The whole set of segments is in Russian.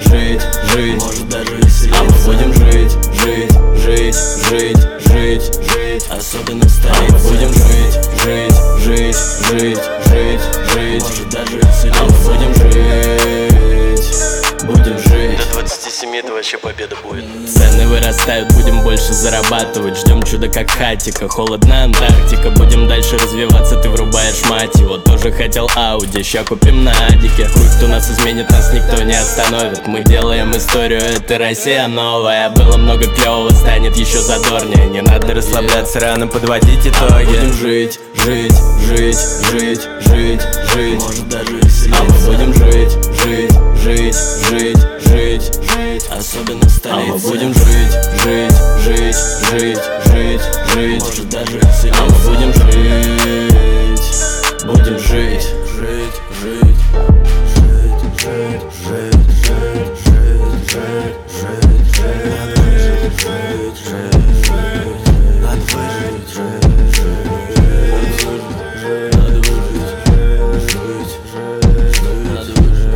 жить, жить, может даже веселиться. А мы будем жить, жить, жить, жить, жить, жить, особенно в столице. А мы будем жить, жить, жить, жить, жить, жить, может даже веселиться. А мы будем жить, будем жить. До 27 это вообще победа будет. Цены вырастают, будем больше зарабатывать. Ждем чудо как хатика, холодная Антарктика. Будем дальше развиваться, ты врубаешь мать его. Тоже хотел Ауди, ща купим на Адике. Хуй кто нас изменит, нас никто не остановит. Мы делаем историю, это Россия новая. Было много клёвого, станет еще задорнее. Не надо расслабляться, рано подводить итоги. Будем жить, жить, жить, жить, жить, жить, может даже веселиться. А мы будем жить, жить, жить, жить, жить, жить, особенно в столице. А мы будем жить, жить, жить, жить, жить, жить, может даже веселиться. А мы будем жить, будем жить, жить, жить, жить, жить, жить, жить, жить, жить, жить, жить, жить, жить, надо выжить, жить, жить, надо выжить, жить, надо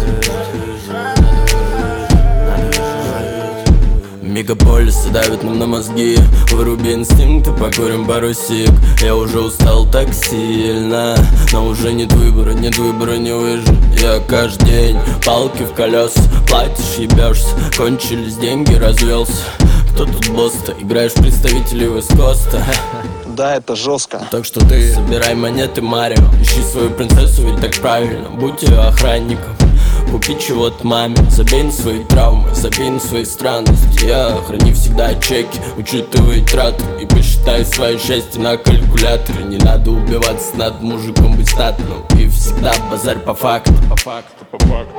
выжить. Мегаполисы давят нам на мозги. Выруби инстинкты, покурим пару сик. Я уже устал так сильно, но уже нет выбора, не выжить. Я каждый день палки в колеса. Платишь, ебешься, кончились деньги, развелся. Кто тут босс-то? Играешь в представителей Вест-Коста. Да, это жестко. Так что ты собирай монеты, Марио. Ищи свою принцессу, ведь так правильно. Будь ее охранником. Купи чего-то маме, забей на свои травмы, забей на свои странности. Я храни всегда чеки, учитывай траты и посчитай свое счастье на калькуляторе. Не надо убиваться над мужиком, быть статным. И всегда базарь по факту, по факту, по факту.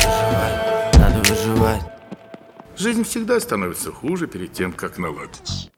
Жизнь всегда становится хуже перед тем, как наладится.